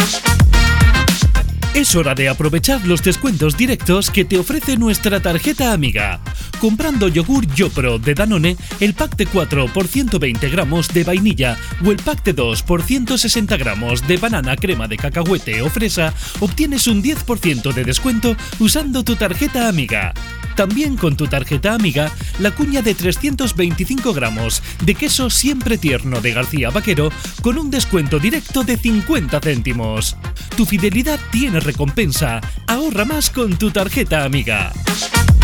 Es hora de aprovechar los descuentos directos que te ofrece nuestra tarjeta amiga. Comprando yogur YoPro de Danone, el pack de 4 por 120 gramos de vainilla o el pack de 2 por 160 gramos de banana crema de cacahuete o fresa, obtienes un 10% de descuento usando tu tarjeta amiga. También con tu tarjeta amiga, la cuña de 325 gramos de queso siempre tierno de García Vaquero con un descuento directo de 50 céntimos. Tu fidelidad tiene recompensa. Ahorra más con tu tarjeta amiga.